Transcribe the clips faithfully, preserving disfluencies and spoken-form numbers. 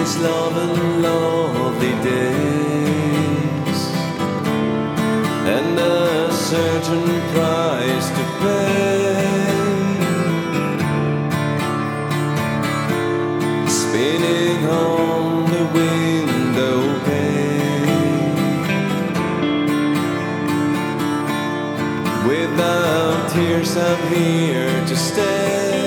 these long and lovely days, and a certain price to pay. Spinning on the window pane, without tears I'm here to stay.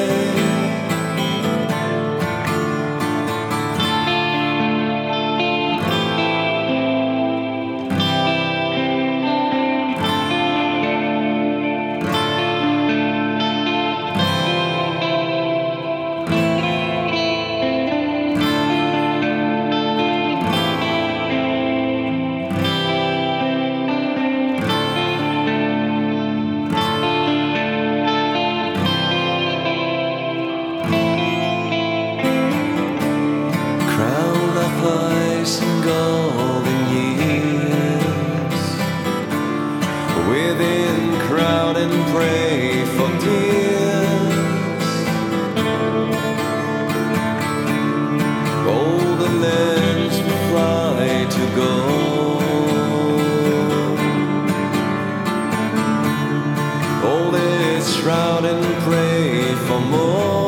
Ice and golden years, within crowd and pray for tears. Golden lands will fly to go, all this shroud and pray for more.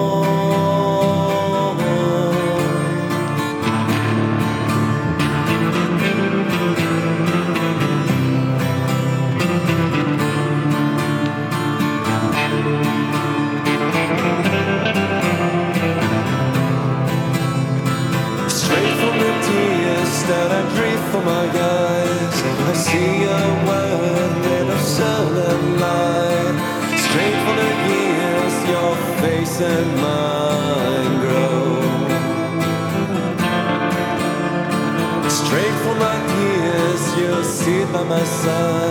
That I breathe from my eyes, I see a world made of soul and light. Straight from the years your face and mine grow. Straight from my tears you sit by my side.